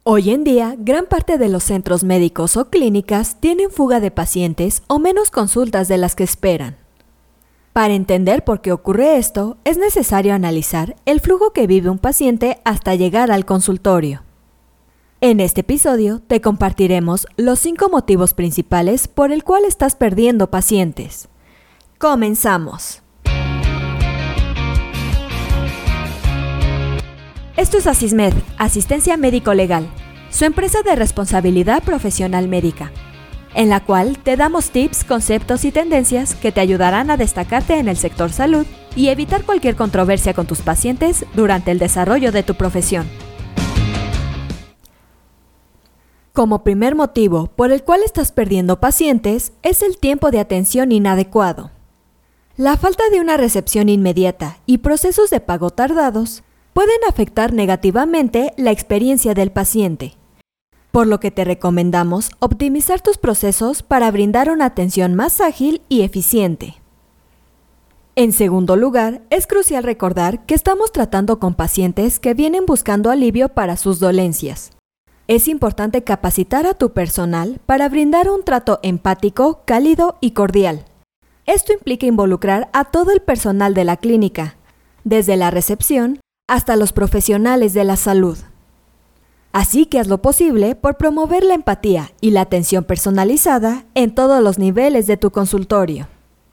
Hoy en día, gran parte de los centros médicos o clínicas tienen fuga de pacientes o menos consultas de las que esperan. Para entender por qué ocurre esto, es necesario analizar el flujo que vive un paciente hasta llegar al consultorio. En este episodio te compartiremos los 5 motivos principales por el cual estás perdiendo pacientes. ¡Comenzamos! Esto es Asismed, Asistencia Médico Legal, su empresa de responsabilidad profesional médica, en la cual te damos tips, conceptos y tendencias que te ayudarán a destacarte en el sector salud y evitar cualquier controversia con tus pacientes durante el desarrollo de tu profesión. Como primer motivo por el cual estás perdiendo pacientes es el tiempo de atención inadecuado. La falta de una recepción inmediata y procesos de pago tardados pueden afectar negativamente la experiencia del paciente, por lo que te recomendamos optimizar tus procesos para brindar una atención más ágil y eficiente. En segundo lugar, es crucial recordar que estamos tratando con pacientes que vienen buscando alivio para sus dolencias. Es importante capacitar a tu personal para brindar un trato empático, cálido y cordial. Esto implica involucrar a todo el personal de la clínica, desde la recepción hasta los profesionales de la salud. Así que haz lo posible por promover la empatía y la atención personalizada en todos los niveles de tu consultorio.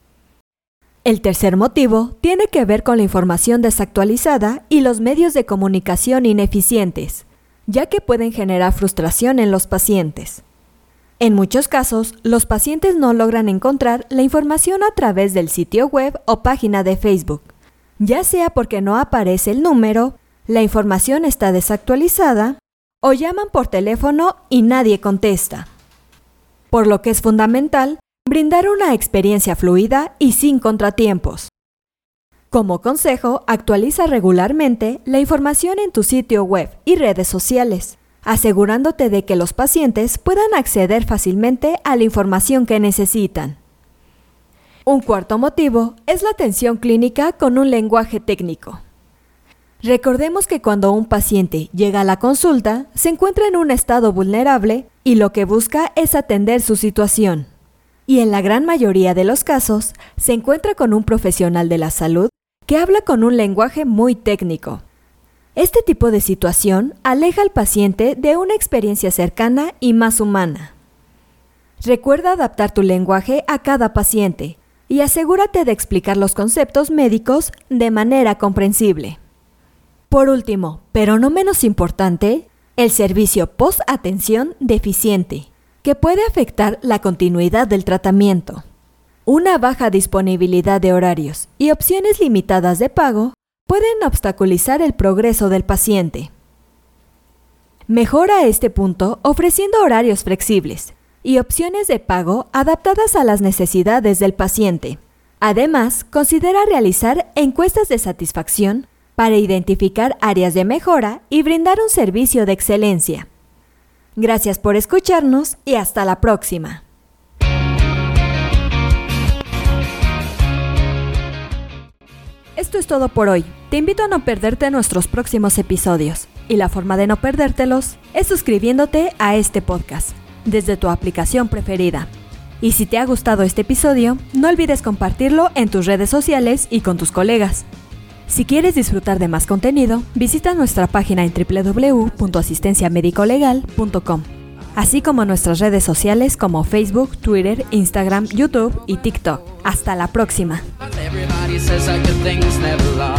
El tercer motivo tiene que ver con la información desactualizada y los medios de comunicación ineficientes, ya que pueden generar frustración en los pacientes. En muchos casos, los pacientes no logran encontrar la información a través del sitio web o página de Facebook, ya sea porque no aparece el número, la información está desactualizada, o llaman por teléfono y nadie contesta. Por lo que es fundamental brindar una experiencia fluida y sin contratiempos. Como consejo, actualiza regularmente la información en tu sitio web y redes sociales, asegurándote de que los pacientes puedan acceder fácilmente a la información que necesitan. Un cuarto motivo es la atención clínica con un lenguaje técnico. Recordemos que cuando un paciente llega a la consulta, se encuentra en un estado vulnerable y lo que busca es atender su situación. Y en la gran mayoría de los casos, se encuentra con un profesional de la salud que habla con un lenguaje muy técnico. Este tipo de situación aleja al paciente de una experiencia cercana y más humana. Recuerda adaptar tu lenguaje a cada paciente y asegúrate de explicar los conceptos médicos de manera comprensible. Por último, pero no menos importante, el servicio post-atención deficiente, que puede afectar la continuidad del tratamiento. Una baja disponibilidad de horarios y opciones limitadas de pago pueden obstaculizar el progreso del paciente. Mejora este punto ofreciendo horarios flexibles y opciones de pago adaptadas a las necesidades del paciente. Además, considera realizar encuestas de satisfacción para identificar áreas de mejora y brindar un servicio de excelencia. Gracias por escucharnos y hasta la próxima. Esto es todo por hoy. Te invito a no perderte nuestros próximos episodios. Y la forma de no perdértelos es suscribiéndote a este podcast desde tu aplicación preferida. Y si te ha gustado este episodio, no olvides compartirlo en tus redes sociales y con tus colegas. Si quieres disfrutar de más contenido, visita nuestra página en www.asistenciamedicolegal.com, así como nuestras redes sociales como Facebook, Twitter, Instagram, YouTube y TikTok. Hasta la próxima.